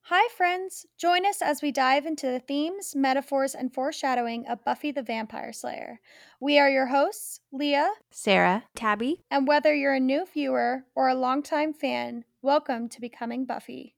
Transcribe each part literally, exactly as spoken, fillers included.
Hi, friends! Join us as we dive into the themes, metaphors, and foreshadowing of Buffy the Vampire Slayer. We are your hosts, Leah, Sarah, Tabby. and whether you're a new viewer or a longtime fan, welcome to Becoming Buffy.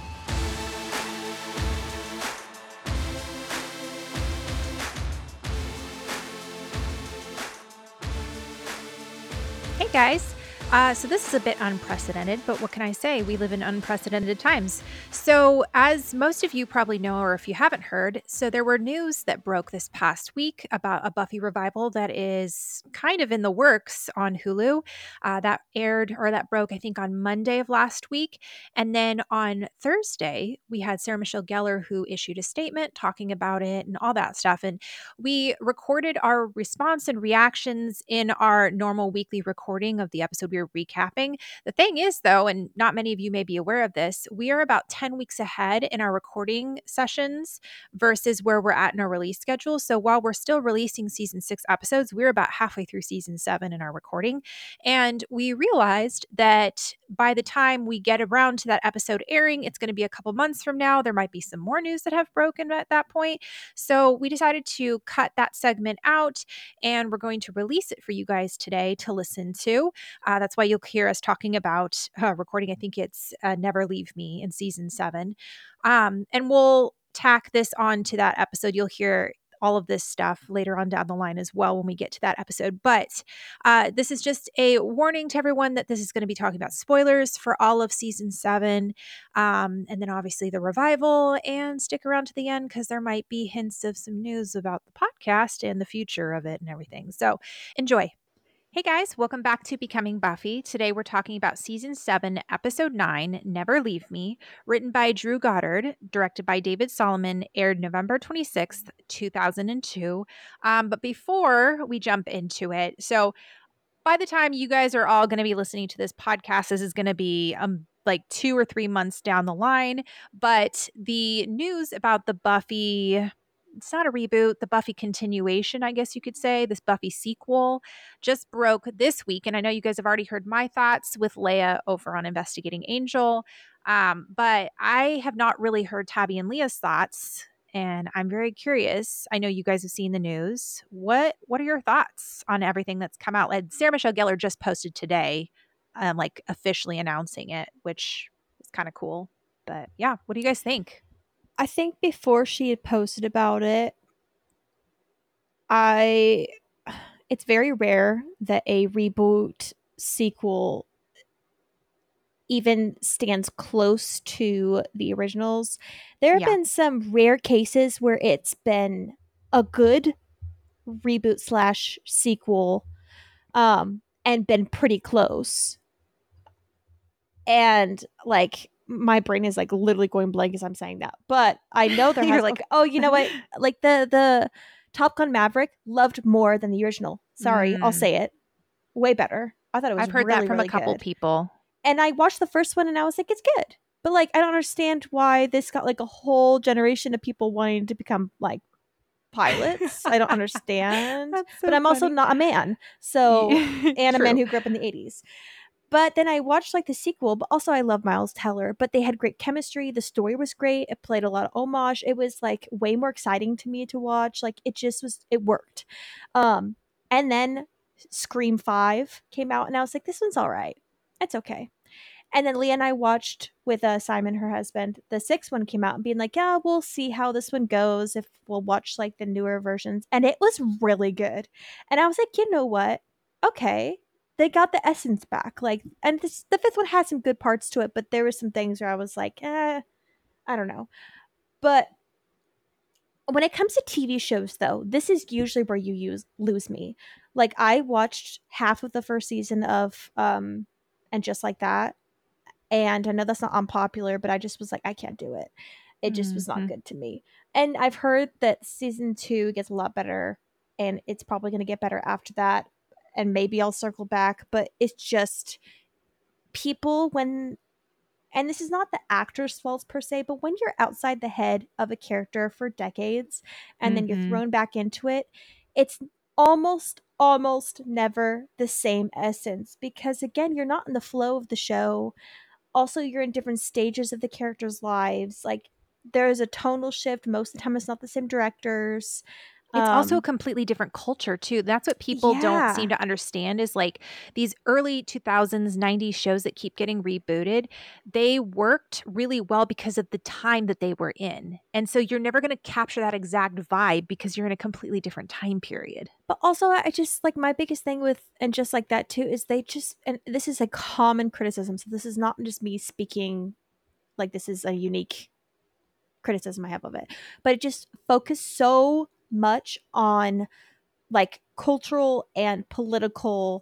Hey guys. Uh, so this is a bit unprecedented, but what can I say? We live in unprecedented times. So, as most of you probably know, or if you haven't heard, so there were news that broke this past week about a Buffy revival that is kind of in the works on Hulu. Uh, that aired, or that broke, I think, on Monday of last week. And then on Thursday, we had Sarah Michelle Gellar who issued a statement talking about it and all that stuff. And we recorded our response and reactions in our normal weekly recording of the episode we were recapping. The thing is, though, and not many of you may be aware of this, we are about ten weeks ahead in our recording sessions versus where we're at in our release schedule. So while we're still releasing season six episodes, we're about halfway through season seven in our recording. And we realized that by the time we get around to that episode airing, it's going to be a couple months from now. There might be some more news that have broken at that point. So we decided to cut that segment out and we're going to release it for you guys today to listen to. Uh, that's why you'll hear us talking about uh, recording, I think it's uh, Never Leave Me in season seven. Um, and we'll tack this on to that episode. You'll hear all of this stuff later on down the line as well when we get to that episode. But uh, this is just a warning to everyone that this is going to be talking about spoilers for all of season seven. Um, and then obviously the revival, and stick around to the end because there might be hints of some news about the podcast and the future of it and everything. So enjoy. Hey guys, welcome back to Becoming Buffy. Today we're talking about season seven, episode nine, Never Leave Me, written by Drew Goddard, directed by David Solomon, aired November twenty-sixth, two thousand two. Um, but before we jump into it, so by the time you guys are all going to be listening to this podcast, this is going to be um like two or three months down the line. But the news about the Buffy, it's not a reboot, the Buffy continuation, I guess you could say, this Buffy sequel just broke this week. And I know you guys have already heard my thoughts with Leia over on Investigating Angel. Um, but I have not really heard Tabby and Leah's thoughts. And I'm very curious. I know you guys have seen the news. What What are your thoughts on everything that's come out? And Sarah Michelle Gellar just posted today, um, like officially announcing it, which is kind of cool. But yeah, what do you guys think? I think before she had posted about it, I it's very rare that a reboot sequel even stands close to the originals. There have Yeah. been some rare cases where it's been a good reboot slash sequel um and been pretty close. And like my brain is like literally going blank as I'm saying that. But I know there You're has like, okay, oh, you know what? Like the the Top Gun Maverick loved more than the original. Sorry, I'll mm, say it. Way better. I thought it was I've heard that really, from a really couple good. people. And I watched the first one and I was like, it's good. But like I don't understand why this got like a whole generation of people wanting to become like pilots. I don't understand. That's But so I'm also funny. not a man. So and a man True. who grew up in the eighties. But then I watched like the sequel, but also I love Miles Teller. But they had great chemistry. The story was great. It played a lot of homage. It was like way more exciting to me to watch. Like it just was, it worked. Um, and then Scream five came out, and I was like, this one's all right. It's okay. And then Leah and I watched with uh, Simon, her husband, the sixth one came out and being like, yeah, we'll see how this one goes if we'll watch like the newer versions. And it was really good. And I was like, you know what? Okay. They got the essence back. Like, and this, the fifth one had some good parts to it, but there were some things where I was like, eh, I don't know. But when it comes to T V shows, though, this is usually where you use lose me. Like, I watched half of the first season of um, and Just Like That, and I know that's not unpopular, but I just was like, I can't do it. It just was not Mhm. good to me. And I've heard that season two gets a lot better, and it's probably going to get better after that. And maybe I'll circle back, but it's just people when, and this is not the actor's fault per se, but when you're outside the head of a character for decades and then you're Mhm. thrown back into it, it's almost, almost never the same essence because, again, you're not in the flow of the show. also you're in different stages of the characters' lives. Like there's a tonal shift. Most of the time it's not the same directors. It's also a Um completely different culture too. That's what people don't seem yeah. to understand is like these early two thousands, nineties shows that keep getting rebooted, they worked really well because of the time that they were in. And so you're never going to capture that exact vibe because you're in a completely different time period. But also I just like my biggest thing with and just like that too is they just and this is a common criticism. So this is not just me speaking like this is a unique criticism I have of it. But it just focused so much on like cultural and political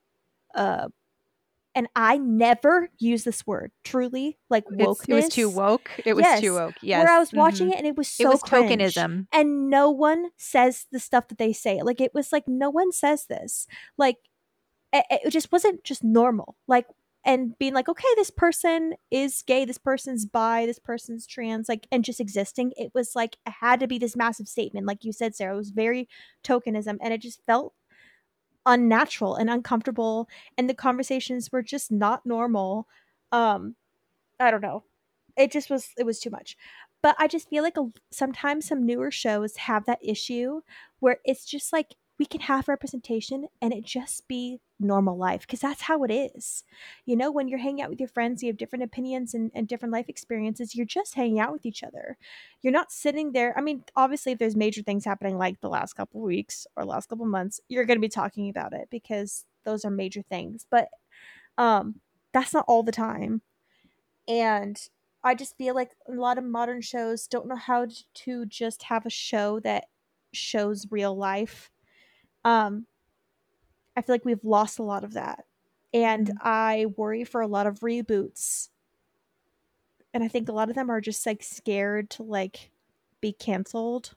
uh and I never use this word truly like It's it was too wokeness. woke. It was too Yes, woke. where I Yes. was watching Mhm. it and it was It so was cringe tokenism. and no one says the stuff that they say. Like it was like no one says this. Like it, it just wasn't just normal. Like and being like, okay, this person is gay, this person's bi, this person's trans, like, and just existing. It was like it had to be this massive statement, like you said, Sarah. It was very tokenism, and it just felt unnatural and uncomfortable, and the conversations were just not normal. Um, I don't know. It just was it was too much. But I just feel like a, sometimes some newer shows have that issue where it's just like we can have representation and it just be normal life because that's how it is. You know, when you're hanging out with your friends, you have different opinions and, and different life experiences. You're just hanging out with each other. You're not sitting there. I mean, obviously, if there's major things happening like the last couple of weeks or last couple of months, you're going to be talking about it because those are major things. But um, that's not all the time. And I just feel like a lot of modern shows don't know how to just have a show that shows real life. Um, I feel like we've lost a lot of that. And Mhm. I worry for a lot of reboots. And I think a lot of them are just like scared to like be canceled.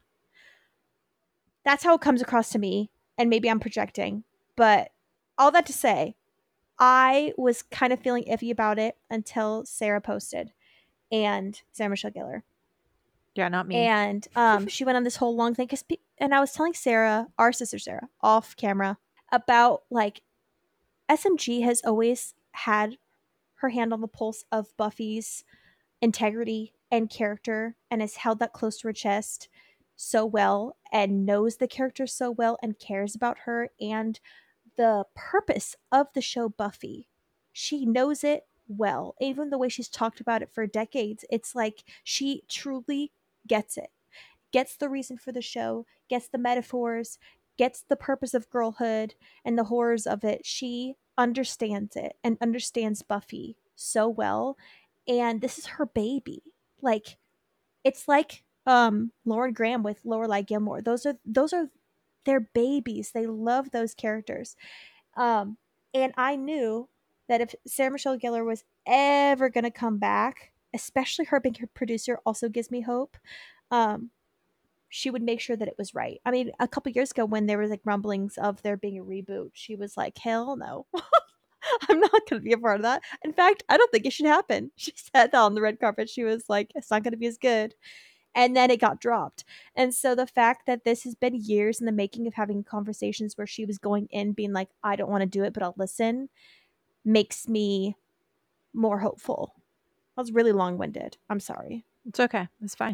That's how it comes across to me. And maybe I'm projecting. But all that to say, I was kind of feeling iffy about it until Sarah posted and Sarah Michelle Gellar. Yeah, not me. And um, she went on this whole long thing. Cause pe- and I was telling Sarah, our sister Sarah, off camera, about like S M G has always had her hand on the pulse of Buffy's integrity and character and has held that close to her chest so well and knows the character so well and cares about her and the purpose of the show Buffy. She knows it well. Even the way she's talked about it for decades, it's like she truly gets it. Gets the reason for the show, gets the metaphors, gets the purpose of girlhood and the horrors of it. She understands it and understands Buffy so well. And this is her baby. Like it's like um Lauren Graham with Lorelai Gilmore. Those are those are their babies. They love those characters. Um, and I knew that if Sarah Michelle Gellar was ever going to come back, especially her being a producer also gives me hope. Um, she would make sure that it was right. I mean, a couple years ago when there was like rumblings of there being a reboot, she was like, "Hell no." I'm not going to be a part of that. In fact, I don't think it should happen. She said that on the red carpet. She was like, "It's not going to be as good." And then it got dropped. And so the fact that this has been years in the making of having conversations where she was going in being like, I don't want to do it, but I'll listen, makes me more hopeful. I was really long winded. I'm sorry. It's okay. It's fine.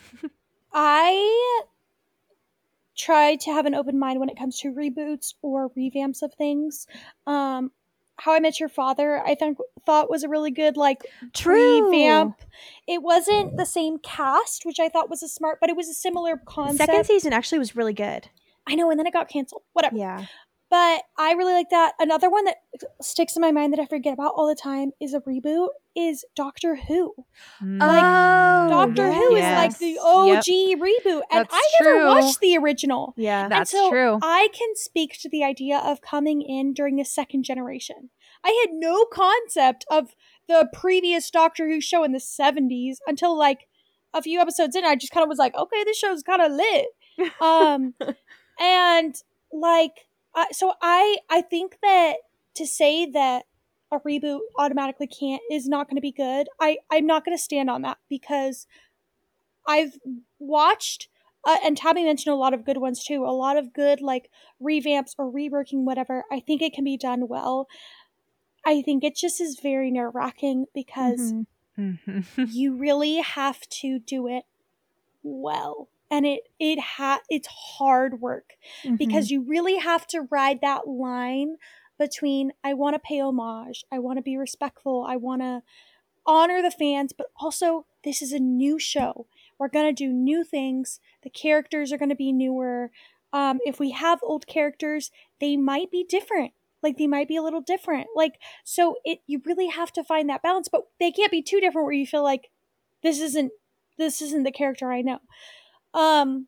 I try to have an open mind when it comes to reboots or revamps of things. Um, How I Met Your Father, I think thought was a really good like True. revamp. It wasn't the same cast, which I thought was a smart, but it was a similar The concept. second season actually was really good. I know, and then it got canceled. Whatever. Yeah. But I really like that. Another one that sticks in my mind that I forget about all the time is a reboot is Doctor Who. Mm. Like Oh, Doctor Who is like yes. the O G Yep. reboot, and That's I never true. watched the original. Yeah. That's and so true. I can speak to the idea of coming in during the second generation. I had no concept of the previous Doctor Who show in the seventies until like a few episodes in. I just kind of was like, okay, this show's kind of lit. Um, and like, I, so I I think that to say that a reboot automatically can't is not going to be good. I I'm not going to stand on that because I've watched uh, and Tabby mentioned a lot of good ones too. A lot of good like revamps or reworking whatever. I think it can be done well. I think it just is very nerve-wracking because Mm-hmm. Mhm. you really have to do it well. And it it ha it's hard work Mm-hmm. because you really have to ride that line between I want to pay homage, I want to be respectful, I want to honor the fans, but also this is a new show. We're going to do new things. The characters are going to be newer. Um, if we have old characters, they might be different. Like they might be a little different. Like, so it, you really have to find that balance, but they can't be too different where you feel like this isn't, this isn't the character I know. Um,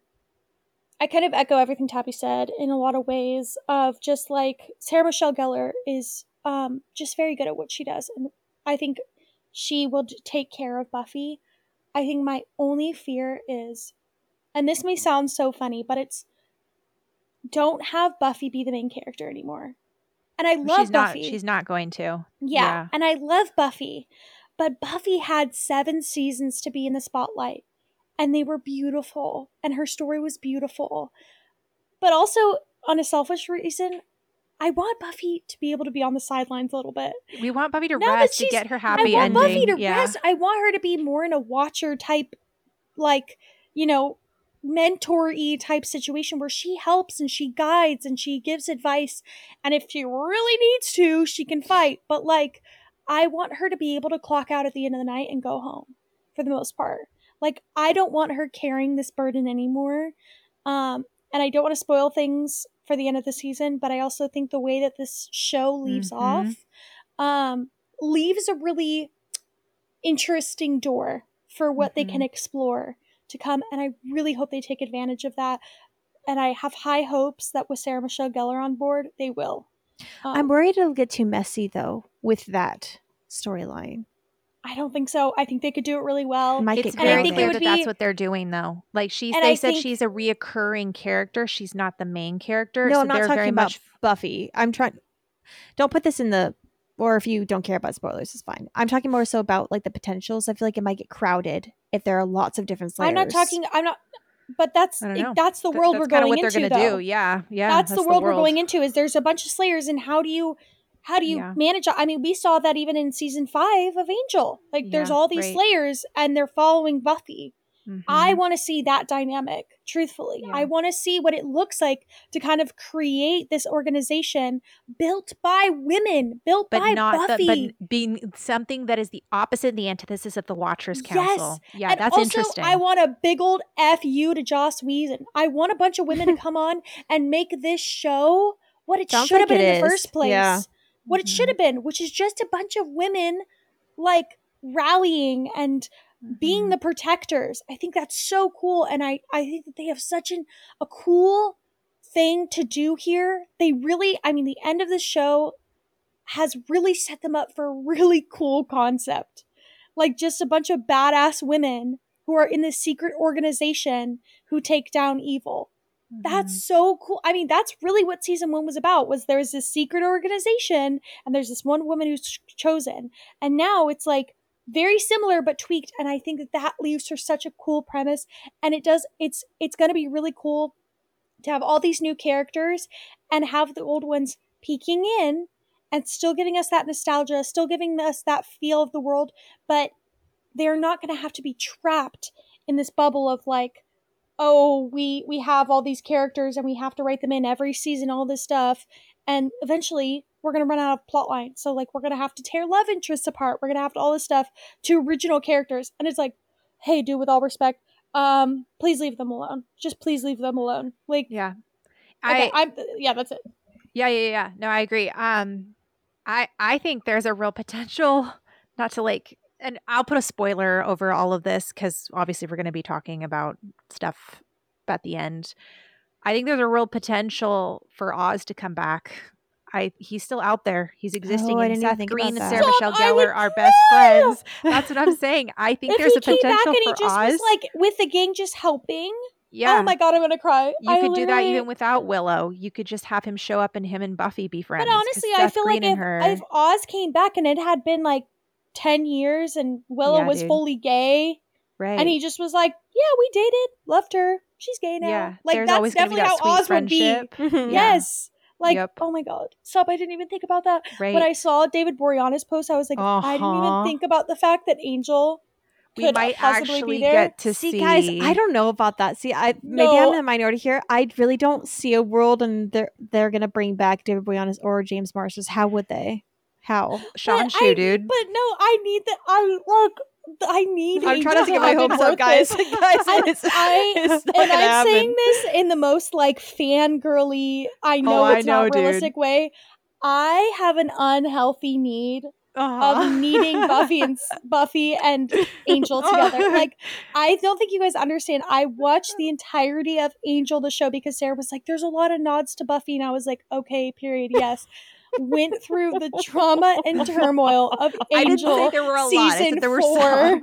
I kind of echo everything Tabby said in a lot of ways of just like Sarah Michelle Gellar is um, just very good at what she does. And I think she will d- take care of Buffy. I think my only fear is, and this may sound so funny, but it's don't have Buffy be the main character anymore. And I love she's Buffy. not. She's not going to. Yeah, Yeah. and I love Buffy. But Buffy had seven seasons to be in the spotlight. And they were beautiful. And her story was beautiful. But also, on a selfish reason, I want Buffy to be able to be on the sidelines a little bit. We want Buffy to Now that rest to she's- get her I happy want ending. Buffy to yeah. rest. I want her to be more in a watcher type, like, you know, mentor-y type situation where she helps and she guides and she gives advice. And if she really needs to, she can fight. But, like, I want her to be able to clock out at the end of the night and go home for the most part. Like, I don't want her carrying this burden anymore. Um, and I don't want to spoil things for the end of the season, but I also think the way that this show leaves Mhm. off um, leaves a really interesting door for what they Mhm. can explore to come. And I really hope they take advantage of that. And I have high hopes that with Sarah Michelle Gellar on board, they will. Um, I'm worried it'll get too messy though with that storyline. I don't think so. I think they could do it really well. Might It's get And I very think it clear would that be- that's what they're doing, though. Like she's, And they I said think- she's a reoccurring character. She's not the main character. No, so I'm not they're talking very about much. Buffy. I'm trying. Don't put this in the. Or if you don't care about spoilers, it's fine. I'm talking more so about like the potentials. I feel like it might get crowded if there are lots of different slayers. I'm not talking. I'm not. But that's I don't know. that's the Th- world that's we're kinda going what into, they're gonna though. do. Yeah, yeah. that's, the world we're going into. into. Is there's a bunch of slayers, and how do you how do you Yeah. manage? I mean, we saw that even in season five of Angel. Like, there's Yeah, all these right. slayers, and they're following Buffy. Mhm. I want to see that dynamic, truthfully. Yeah. I want to see what it looks like to kind of create this organization built by women, built but by not Buffy. the, but being something that is the opposite, the antithesis of the Watchers Yes. Council. Yeah, And that's also, interesting. I want a big old F you to Joss Whedon. I want a bunch of women to come on and make this show what it Sounds should have like been it in the is. first place. Yeah. What it Mhm. should have been, which is just a bunch of women like rallying and being Mhm. the protectors. I think that's so cool. And I, I think that they have such an, a cool thing to do here. They really, I mean, the end of the show has really set them up for a really cool concept. Like just a bunch of badass women who are in this secret organization who take down evil. That's so cool. I mean, that's really what season one was about, was there's this secret organization and there's this one woman who's ch- chosen. And now it's like very similar but tweaked. And I think that that leaves her such a cool premise. And it does, it's, it's going to be really cool to have all these new characters and have the old ones peeking in and still giving us that nostalgia, still giving us that feel of the world. But they're not going to have to be trapped in this bubble of like, oh, we we have all these characters and we have to write them in every season, all this stuff. And eventually we're going to run out of plot lines. So like we're going to have to tear love interests apart. We're going to have to all this stuff to original characters. And it's like, hey, dude, with all respect, um, please leave them alone. Just please leave them alone. Like, Yeah. okay, I I'm, yeah, that's it. yeah, yeah, yeah. No, I agree. Um I I think there's a real potential not to like, and I'll put a spoiler over all of this because obviously we're going to be talking about stuff at the end. I think there's a real potential for Oz to come back. I he's still out there. He's existing, Oh, I and didn't even Seth think Green about and that. Sarah Michelle Stop, I would Gellar are best cry! friends. That's what I'm saying. I think If there's he a came back potential and he for just Oz. was like with the gang just helping. yeah, Oh my god, I'm gonna cry. you I could do that literally- even without Willow. You could just have him show up and him and Buffy be friends. But 'cause honestly, I Seth feel Green like and if, her, if Oz came back and it had been like ten years and Willow Yeah, was dude. fully gay right? and he just was like, yeah, we dated, loved her, she's gay now. yeah, Like there's that's always gonna be definitely that how sweet Oz would be. friendship. Mhm. Yeah. Yes. Like, Yep. oh my god, stop! I didn't even think about that. Right. When I saw David Boreanaz's post, I was like, uh-huh. I didn't even think about the fact that Angel we could might possibly actually be there. get to see, see, guys, I don't know about that. See, I maybe No. I'm in the minority here. I really don't see a world, and they're they're gonna bring back David Boreanaz or James Marsters. How would they? How? Sean But Shu, I- dude. But no, I need that. I look. I need. I'm trying Angel not to get my have been hopes up, worth guys. it. guys, And it's, I it's not and gonna I'm happen. saying this in the most like fangirly. I know Oh, I it's know, not dude. realistic way. I have an unhealthy need Uh-huh. of needing Buffy and Buffy and Angel together. Like, I don't think you guys understand. I watched the entirety of Angel the show because Sarah was like, "There's a lot of nods to Buffy," and I was like, "Okay, period, yes." Went through the trauma and turmoil of I didn't Angel say there were a lot. I season said there were four, some.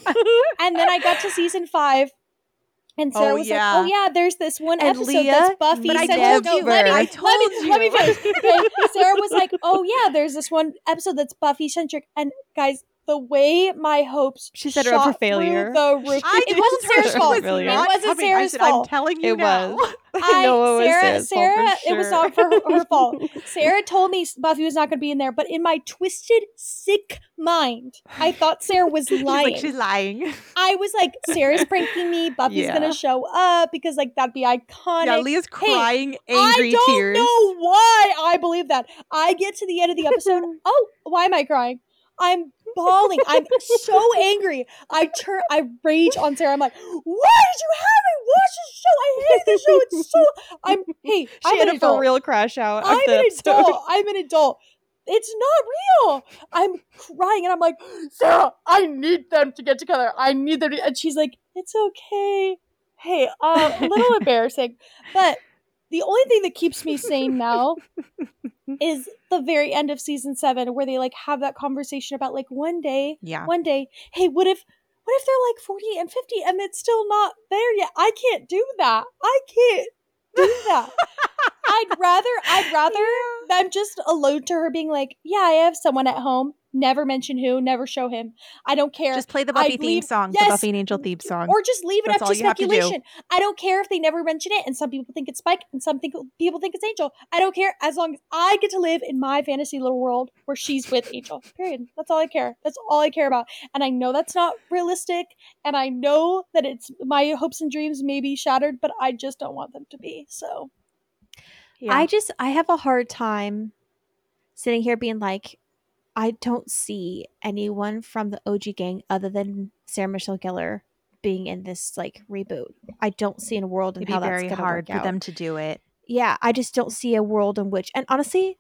and then I got to season five. And Sarah Oh, was yeah. like, "Oh yeah, there's this one And episode Leah, that's Buffy." But I centric." told No, you. let me, I let told me, Let me you. finish. Okay, Sarah was like, "Oh yeah, there's this one episode that's Buffy centric." And guys, the way my hopes She set her up for shot through failure. the roof. I It told wasn't her Sarah's she fault. was Failure. It not wasn't coming. Sarah's I said, fault. I'm telling you It now. was. I, know it was Sarah, Sarah's fault for Sarah, it was sure. not for her, her fault. Sarah told me Buffy was not going to be in there, but in my twisted, sick mind, I thought Sarah was She's lying. like, she's lying. I was like, Sarah's pranking me. Buffy's Yeah. going to show up because like that'd be iconic. Yeah, Leah's Hey, crying angry I don't tears. know why I believe that. I get to the end of the episode. Oh, why am I crying? I'm bawling. I'm so angry. I turn. I rage on Sarah. I'm like, why did you have me watch this show? I hate this show. It's so. I'm. Hey, She I'm had an a for adult. real crash out. I'm after an the episode. adult. I'm an adult. It's not real. I'm crying and I'm like, Sarah, I need them to get together. I need them to. And she's like, it's okay. Hey, uh, a little embarrassing, but the only thing that keeps me sane now is the very end of season seven, where they like have that conversation about like one day, Yeah. one day, hey, what if, what if they're like forty and fifty and it's still not there yet? I can't do that. I can't do that. I'd rather, I'd rather them just allude to her being like, yeah, I have someone at home. Never mention who, never show him. I don't care. Just play the Buffy I'd theme leave- song, yes, the Buffy and Angel theme song. Or just leave it That's up all to you have to do. speculation. I don't care if they never mention it, and some people think it's Spike, and some think, people think it's Angel. I don't care as long as I get to live in my fantasy little world where she's with Angel. Period. That's all I care. That's all I care about. And I know that's not realistic, and I know that it's my hopes and dreams may be shattered, but I just don't want them to be. So Yeah. I just I have a hard time sitting here being like, I don't see anyone from the O G gang other than Sarah Michelle Gellar being in this like reboot. I don't see a world in It'd be how that's very going to hard work for out. them to do it. Yeah, I just don't see a world in which, and honestly,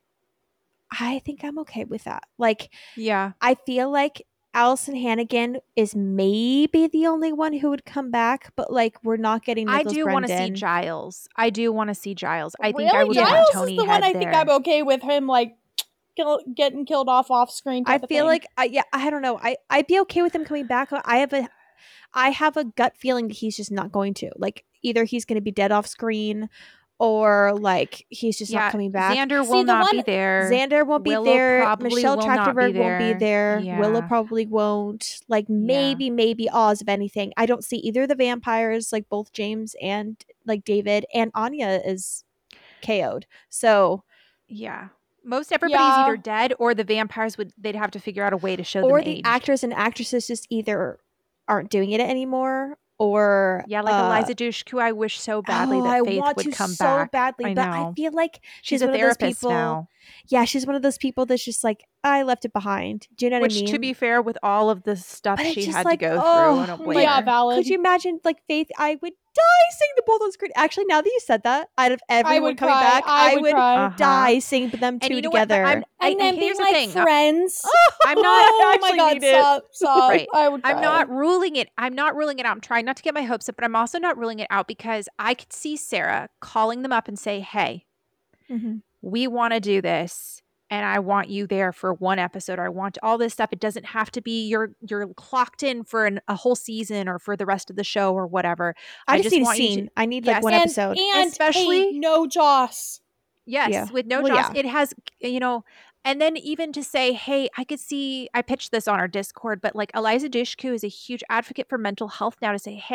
I think I'm okay with that. Like, Yeah. I feel like Allison Hannigan is maybe the only one who would come back, but like we're not getting I Nicholas do want to see Brendan. Giles. I do want to see Giles. I really, think I would Giles want is Tony the Head one I there. think I'm okay with him like kill, getting killed off off screen. I Type of feel thing. like I yeah, I don't know. I I'd be okay with him coming back. I have a I have a gut feeling that he's just not going to. Like either he's going to be dead off screen or like he's just yeah, not coming back. Xander See, will the not be one- there. Xander won't be Willow there. probably Michelle will not be Trachtenberg won't be there. there. Willow Yeah. probably won't. Like maybe, maybe Oz if anything. I don't see either of the vampires, like both James and like David, and Anya is K O'd. So Yeah. Most everybody's Yeah. either dead or the vampires would they'd have to figure out a way to show or them the aged. actors and actresses just either aren't doing it anymore or Yeah, like uh, Eliza Dushku, who I wish so badly oh, that I Faith want would to come so back. badly, I but I know. feel like She's she's, a one of those therapist people. now. Yeah, she's one of those people that's just like I left it behind. Do you know what Which, I mean? to be fair, with all of the stuff But it's she just had like, to go oh, through, I don't blame yeah, her. valid. Could you imagine like Faith? I would die singing the both on screen. Actually, now that you said that, out of everyone would coming cry. back, I I would would cry. Uh-huh. die singing them And two you know what? But together. I'm, I, and then I- being here's the like thing. friends. I'm not. Oh my actually god, need it. stop, stop. Right. I would cry. I'm not ruling it. I'm not ruling it out. I'm trying not to get my hopes up, but I'm also not ruling it out because I could see Sarah calling them up and say, "Hey, Mhm. we want to do this, and I want you there for one episode. Or I want all this stuff. It doesn't have to be you're you're clocked in for an, a whole season or for the rest of the show or whatever. I, I just just need a want you to- scene. I need Yes. like one and, episode. and Especially- hey, no Joss. Yes, Yeah. with no Well, Joss, yeah. it has, you know, and then even to say, hey, I could see, I pitched this on our Discord, but like Eliza Dushku is a huge advocate for mental health now to say, hey,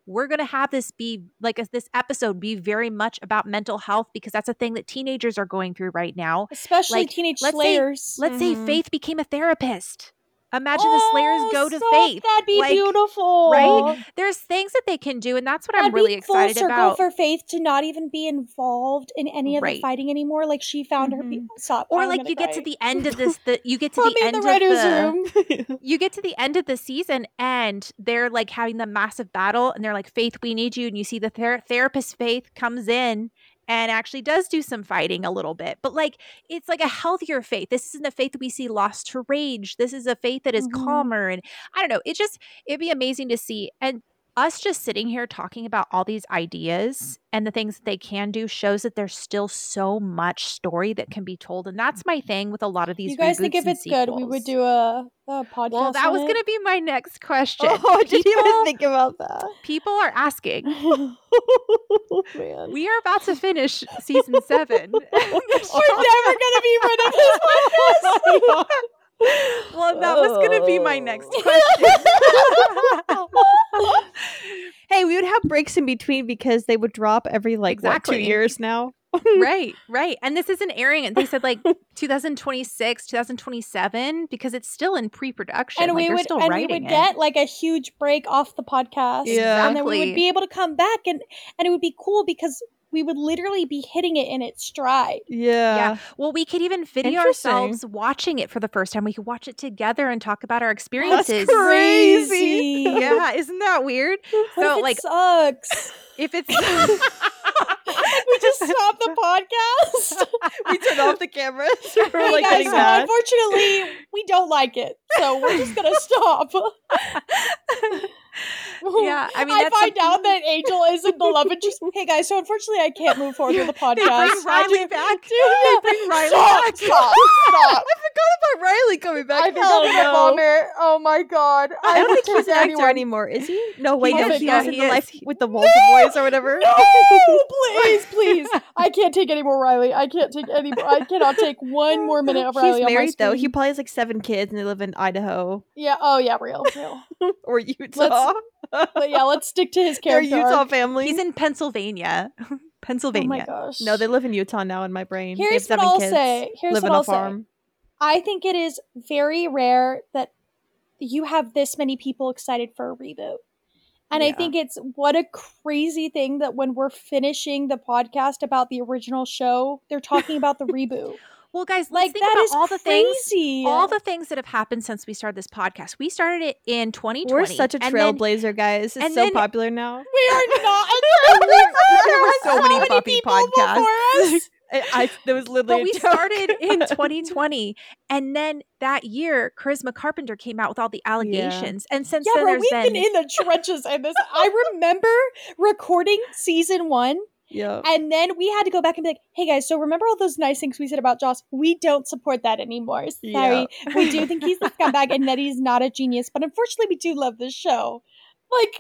we're going to have this be like a, this episode be very much about mental health because that's a thing that teenagers are going through right now. Especially Like, teenage let's slayers. Say, let's Mhm. say Faith became a therapist. Imagine oh, the Slayers go to so Faith. That'd be like, beautiful. Right? There's things that they can do, and that's what That'd I'm really be full excited circle about. for Faith to not even be involved in any of Right. the fighting anymore. Like she found Mhm. her people. Stop. Or I'm like gonna you get cry. to the end of this, the you get to Put the me in end the of writer's the room. you get to the end of the season and they're like having the massive battle and they're like, Faith, we need you. And you see the ther- therapist Faith comes in and actually does do some fighting a little bit. But like, it's like a healthier Faith. This isn't a Faith that we see lost to rage. This is a Faith that is Mhm. calmer. And I don't know. It just, it'd be amazing to see. And us just sitting here talking about all these ideas and the things that they can do shows that there's still so much story that can be told. And that's my thing with a lot of these You guys reboots think if and it's good, we would sequels. do a, a podcast? Well, that on was it? going to be my next question. Oh, did you People- even think about that? People are asking. Oh, man. We are about to finish season seven. We're never gonna be rid of this podcast. Well, that was going to be my next Oh. question. Hey, we would have breaks in between because they would drop every like what, Exactly. two years now. Right, right. And this isn't airing. They said like twenty twenty-six, twenty twenty-seven because it's still in pre-production. and like, we they're would still and we writing would it. get like a huge break off the podcast. Yeah. And then we Exactly. would be able to come back and and it would be cool because we would literally be hitting it in its stride. Yeah. Yeah. Well, we could even video Interesting. ourselves watching it for the first time. We could watch it together and talk about our experiences. crazy. Yeah, isn't that weird? What So if it like sucks? if it's we just stop the podcast. We turn off the cameras. We're Hey like guys, getting so mad. unfortunately, we don't like it, so we're just gonna stop. Yeah, I mean, I that's find something- out that Angel isn't the love interest. Hey guys, so unfortunately, I can't move forward with the podcast. They bring I Riley do- back. Dude, yeah. Bring Riley stop, back. stop, stop. I forgot about Riley coming back. I think Hell I'm gonna no. vomit. Oh my god. I don't think would he's an take actor anyone. anymore, is he? No, wait, He no, is, he yeah, was in he the is. life with the Volta Boys or whatever. No, please, please. I can't take any more Riley. I can't take any more. I cannot take one more minute of Riley He's on my married though. screen. He probably has like seven kids and they live in Idaho Yeah, oh yeah, real, real. or Utah. But yeah, let's stick to his They're a character. Utah arc. family. He's in Pennsylvania. Oh Pennsylvania. my gosh. No, they live in Utah now in my brain. They have Here's what seven I'll kids. say. Here's live what on a I'll say. farm. I think it is very rare that you have this many people excited for a reboot. And I Yeah. think it's what a crazy thing that when we're finishing the podcast about the original show, they're talking about the reboot. Well, guys, let's Like think that about is all the things crazy. all the things that have happened since we started this podcast. We started it in twenty twenty. We're such a and then- trailblazer, guys. It's and so then- popular now. we are not. There were so many puppy people podcasts. before us. I, I there was literally But a we joke. started in twenty twenty, and then that year, Charisma Carpenter came out with all the allegations, and since Yeah, then bro, there's we've been, been in the trenches in this. I remember recording season one. Yeah. And then we had to go back and be like, hey guys, so remember all those nice things we said about Joss? We don't support that anymore. Sorry. We do think he's a scumbag and that he's not a genius, but unfortunately we do love this show. Like,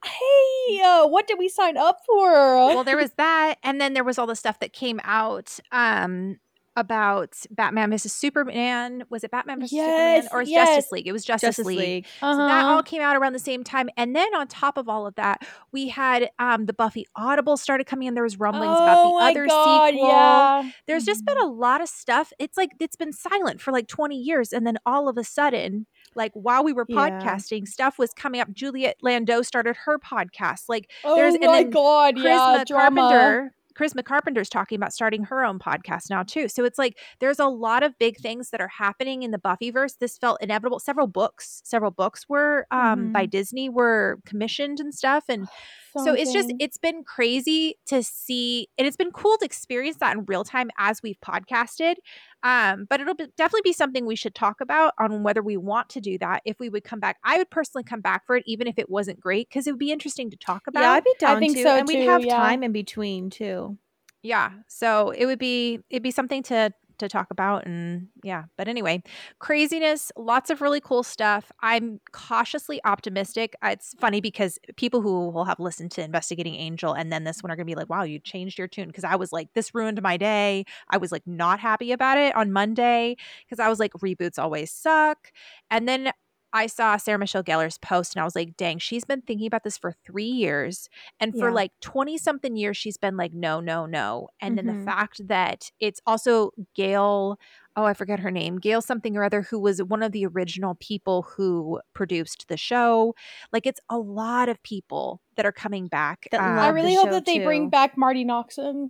hey, uh, what did we sign up for? well, there was that, and then there was all the stuff that came out um, about Batman versus Superman. Was it Batman versus Yes, Superman or was yes. Justice League? It was Justice, Justice League. League. So that Uh-huh. all came out around the same time. And then on top of all of that, we had um, the Buffy Audible started coming in. There was rumblings about Oh the my other God, sequel. yeah. There's just been a lot of stuff. It's like it's been silent for like twenty years. And then all of a sudden, like while we were Yeah. podcasting, stuff was coming up. Juliet Landau started her podcast. Like Oh there's- and my then god, yeah, Charisma drama. Carpenter. Charisma Carpenter's talking about starting her own podcast now too. So it's like there's a lot of big things that are happening in the Buffyverse. This felt inevitable. Several books, several books were um, Mhm. by Disney were commissioned and stuff. And so it's just Something. it's been crazy to see, and it's been cool to experience that in real time as we've podcasted. Um, but it'll be, definitely be something we should talk about on whether we want to do that. If we would come back, I would personally come back for it, even if it wasn't great, because it would be interesting to talk about. Yeah, I'd be down think to, so and we'd too, have yeah. time in between too. Yeah. So it would be it'd be something to to talk about, and yeah. But anyway, craziness, lots of really cool stuff. I'm cautiously optimistic. Uh, It's funny because people who will have listened to Investigating Angel and then this one are gonna be like, wow, you changed your tune. Because I was like, this ruined my day. I was like not happy about it on Monday because I was like, reboots always suck. And then I saw Sarah Michelle Gellar's post and I was like, dang, she's been thinking about this for three years. And for Yeah. like twenty something years, she's been like, no, no, no. And then the Mhm. fact that it's also Gail, oh, I forget her name, Gail something or other, who was one of the original people who produced the show. Like, it's a lot of people that are coming back. That Um, I love really the hope show, that they too. bring back Marty Noxon.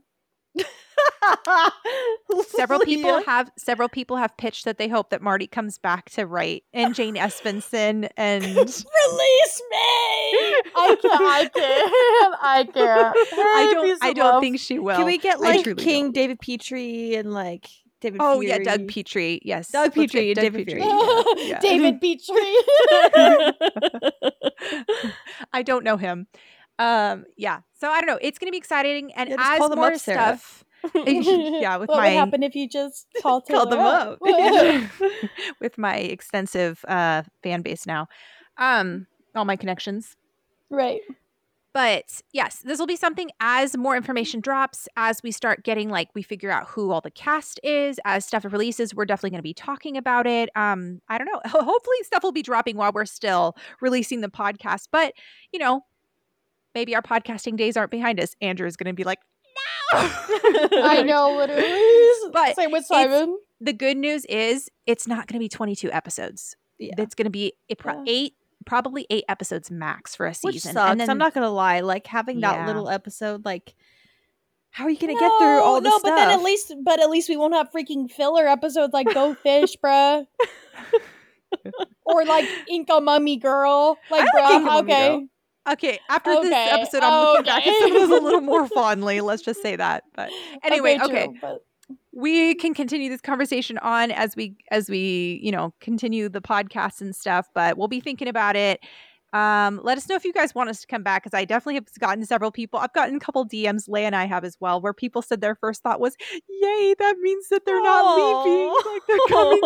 Several people Leah. have several people have pitched that they hope that Marty comes back to write, and Jane Espenson, and Release me! I can't. I can't. I can't. I Hey, don't piece I of don't love. think she will. Can we get I like truly King don't. David Petrie and like David Oh Fury? yeah, Doug Petrie. Yes, Doug Let's get Petrie, Doug David Petrie. Fury. Yeah. David Petrie. I don't know him. Um, yeah. So I don't know. It's gonna be exciting, and Yeah, just as call them more up, Sarah. stuff. Yeah, with what my would happen if you just called Call Taylor them up? up. with my extensive uh fan base now, um, all my connections. Right. But yes, this will be something as more information drops, as we start getting, like, we figure out who all the cast is, as stuff releases, we're definitely going to be talking about it. Um, I don't know. Hopefully stuff will be dropping while we're still releasing the podcast. But, you know, maybe our podcasting days aren't behind us. Andrew is going to be like, no. I know, literally. But same with it's- Simon. The good news is it's not going to be twenty-two episodes. Yeah. It's going to be it pro- Yeah. eight, probably eight episodes max for a Which season. sucks. And then I'm not gonna lie. Like having that Yeah. little episode, like how are you gonna no, get through all the no, stuff? but then at least, but at least we won't have freaking filler episodes like Go Fish, bruh, or like Inca Mummy Girl, like, I like bruh. Inca Mummy okay, Girl. Okay, after this Okay, episode, I'm looking back at okay. some of those a little more fondly. Let's just say that. But anyway, okay, okay, true, but we can continue this conversation on as we as we you know continue the podcast and stuff. But we'll be thinking about it. Um, let us know if you guys want us to come back, because I definitely have gotten several people. I've gotten a couple D Ms, Leigh and I have as well, where people said their first thought was, "Yay, that means that they're not Aw. leaving, like they're coming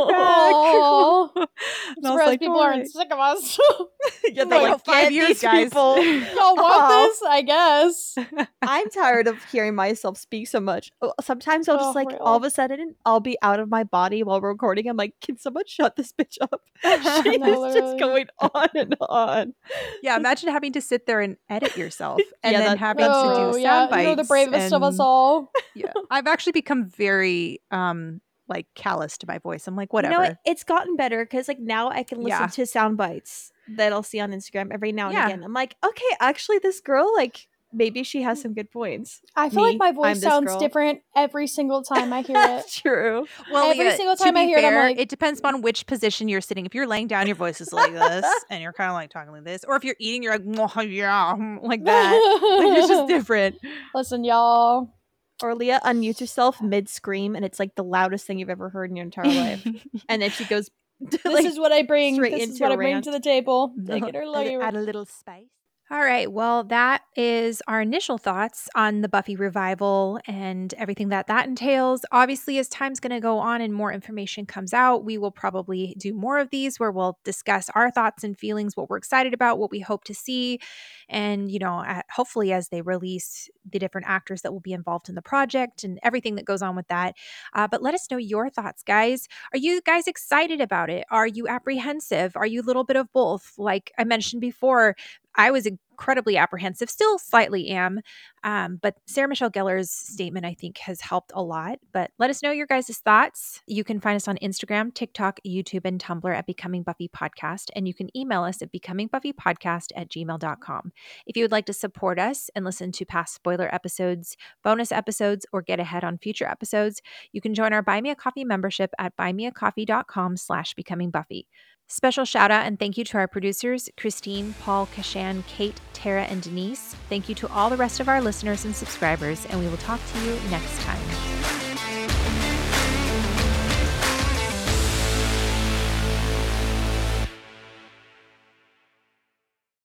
Aw. back." I'm And I was surprised like, people "All aren't right." sick of us. Yeah, Like, they're oh, like, five "Get years, these guys." people. Y'all want Aw. this? I guess. I'm tired of hearing myself speak so much. Oh, Sometimes I'll just Oh, like real. all of a sudden I'll be out of my body while we're recording. I'm like, can someone shut this bitch up? She No, is literally. just going on and on. Yeah, imagine having to sit there and edit yourself, and Yeah, then that- having that's to do Oh, rough. yeah, sound bites. you're the bravest of us and- all. Yeah, I've actually become very um like callous to my voice. I'm like, whatever. You know what? It's gotten better because like now I can listen Yeah. to sound bites that I'll see on Instagram every now and Yeah. again. I'm like, okay, actually, this girl, like, maybe she has some good points. I feel Me, like my I'm voice this sounds girl. different every single time I hear it. True. Well, Every Leah, single to time I be hear it, I'm fair, like- it depends on which position you're sitting. If you're laying down, your voice is like this, and you're kind of like talking like this. Or if you're eating, you're like, oh, yeah, like that. Like, it's just different. Listen, y'all. Or Leah unmutes herself mid scream, and it's like the loudest thing you've ever heard in your entire life. And then she goes, This like, is what I bring. straight This is into what a I bring rant. to the table. Take it or Add leave a- it. add a little spice. All right. Well, that is our initial thoughts on the Buffy revival and everything that that entails. Obviously, as time's going to go on and more information comes out, we will probably do more of these where we'll discuss our thoughts and feelings, what we're excited about, what we hope to see. And, you know, uh, hopefully as they release the different actors that will be involved in the project and everything that goes on with that. Uh, but let us know your thoughts, guys. Are you guys excited about it? Are you apprehensive? Are you a little bit of both? Like I mentioned before, I was incredibly apprehensive, still slightly am. Um, but Sarah Michelle Gellar's statement, I think, has helped a lot. But let us know your guys' thoughts. You can find us on Instagram, TikTok, YouTube, and Tumblr at Becoming Buffy Podcast. And you can email us at becomingbuffypodcast at gmail dot com. If you would like to support us and listen to past spoiler episodes, bonus episodes, or get ahead on future episodes, you can join our Buy Me a Coffee membership at buymeacoffee.com slash becoming Buffy. Special shout out and thank you to our producers, Christine, Paul, Kashan, Kate, Tara, and Denise. Thank you to all the rest of our listeners and subscribers, and we will talk to you next time.